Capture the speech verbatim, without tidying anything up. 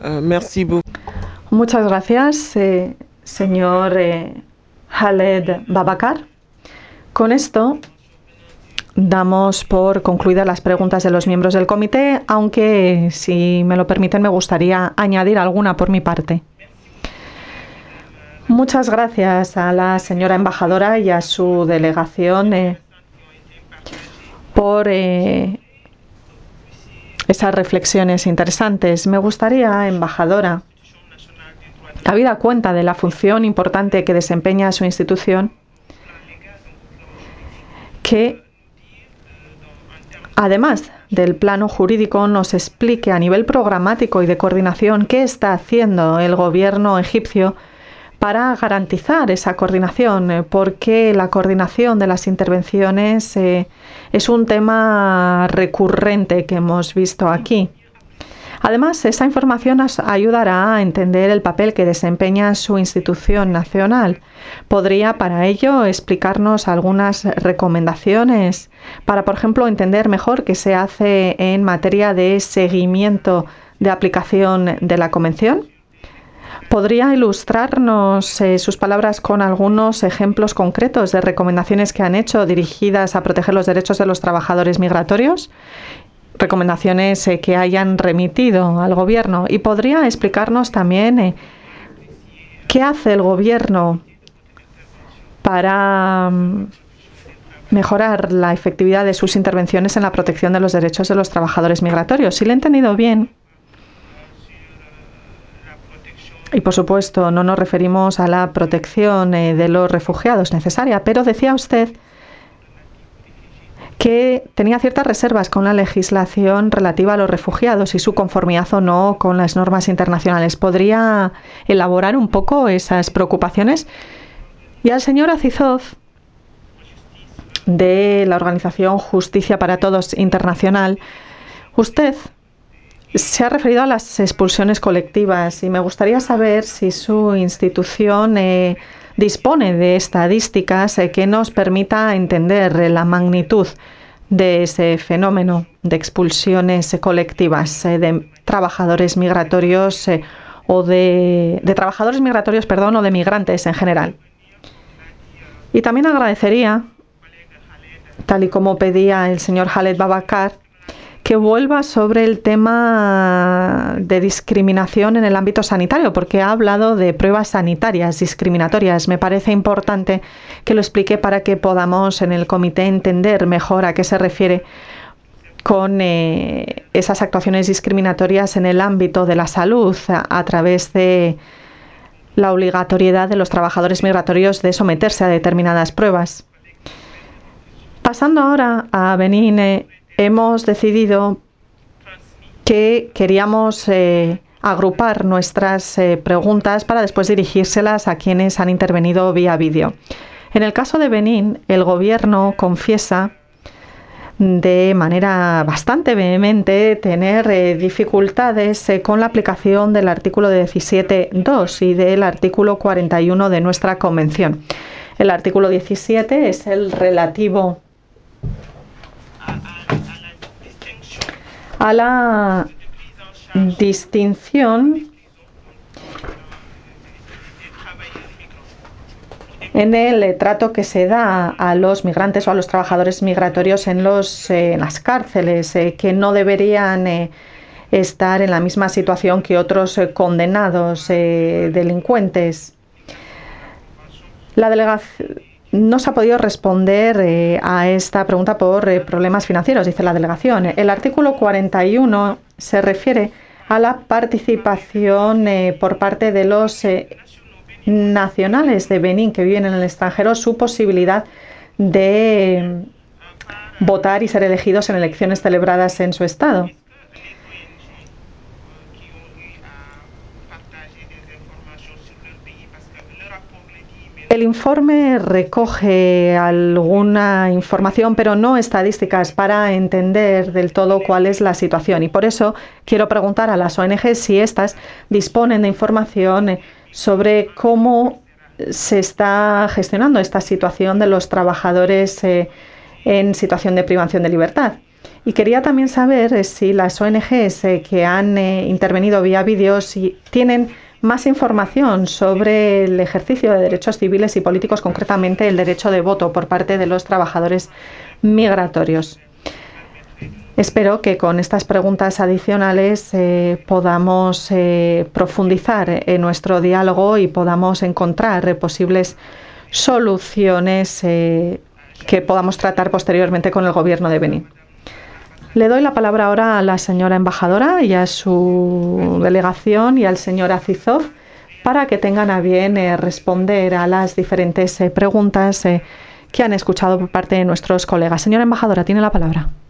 Uh, merci beaucoup. Muchas gracias, eh, señor eh, Khaled Babakar. Con esto damos por concluidas las preguntas de los miembros del comité, aunque, si me lo permiten, me gustaría añadir alguna por mi parte. Muchas gracias a la señora embajadora y a su delegación eh, por eh, esas reflexiones interesantes. Me gustaría, embajadora, habida cuenta de la función importante que desempeña su institución, que además del plano jurídico nos explique a nivel programático y de coordinación qué está haciendo el gobierno egipcio para garantizar esa coordinación, porque la coordinación de las intervenciones eh, es un tema recurrente que hemos visto aquí. Además, esa información nos ayudará a entender el papel que desempeña su institución nacional. ¿Podría, para ello, explicarnos algunas recomendaciones para, por ejemplo, entender mejor qué se hace en materia de seguimiento de aplicación de la Convención? ¿Podría ilustrarnos eh, sus palabras con algunos ejemplos concretos de recomendaciones que han hecho dirigidas a proteger los derechos de los trabajadores migratorios? Recomendaciones eh, que hayan remitido al gobierno. ¿Y podría explicarnos también eh, qué hace el gobierno para um, mejorar la efectividad de sus intervenciones en la protección de los derechos de los trabajadores migratorios? Si le he entendido bien, y por supuesto no nos referimos a la protección eh, de los refugiados necesaria, pero decía usted que tenía ciertas reservas con la legislación relativa a los refugiados y su conformidad o no con las normas internacionales. ¿Podría elaborar un poco esas preocupaciones? Y al señor Azizov, de la organización Justicia para Todos Internacional, usted se ha referido a las expulsiones colectivas y me gustaría saber si su institución eh, dispone de estadísticas eh, que nos permita entender eh, la magnitud de ese fenómeno de expulsiones colectivas eh, de trabajadores migratorios eh, o de, de trabajadores migratorios, perdón, o de migrantes en general. Y también agradecería, tal y como pedía el señor Khaled Babakar, que vuelva sobre el tema de discriminación en el ámbito sanitario, porque ha hablado de pruebas sanitarias discriminatorias. Me parece importante que lo explique para que podamos en el comité entender mejor a qué se refiere con eh, esas actuaciones discriminatorias en el ámbito de la salud a, a través de la obligatoriedad de los trabajadores migratorios de someterse a determinadas pruebas. Pasando ahora a Benín, eh, hemos decidido que queríamos eh, agrupar nuestras eh, preguntas para después dirigírselas a quienes han intervenido vía vídeo. En el caso de Benín, el gobierno confiesa de manera bastante vehemente tener eh, dificultades eh, con la aplicación del artículo diecisiete punto dos y del artículo cuarenta y uno de nuestra convención. El artículo diecisiete es el relativo a la distinción en el trato que se da a los migrantes o a los trabajadores migratorios en, los, eh, en las cárceles, eh, que no deberían eh, estar en la misma situación que otros eh, condenados, eh, delincuentes. La delegación no se ha podido responder eh, a esta pregunta por eh, problemas financieros, dice la delegación. El artículo cuarenta y uno se refiere a la participación eh, por parte de los eh, nacionales de Benín que viven en el extranjero, su posibilidad de eh, votar y ser elegidos en elecciones celebradas en su estado. El informe recoge alguna información, pero no estadísticas, para entender del todo cuál es la situación. Y por eso quiero preguntar a las O N G si éstas disponen de información sobre cómo se está gestionando esta situación de los trabajadores eh, en situación de privación de libertad. Y quería también saber eh, si las O N Ges eh, que han eh, intervenido vía vídeo si tienen más información sobre el ejercicio de derechos civiles y políticos, concretamente el derecho de voto por parte de los trabajadores migratorios. Espero que con estas preguntas adicionales eh, podamos eh, profundizar en nuestro diálogo y podamos encontrar eh, posibles soluciones eh, que podamos tratar posteriormente con el Gobierno de Benín. Le doy la palabra ahora a la señora embajadora y a su delegación y al señor Azizov para que tengan a bien eh, responder a las diferentes eh, preguntas eh, que han escuchado por parte de nuestros colegas. Señora embajadora, tiene la palabra.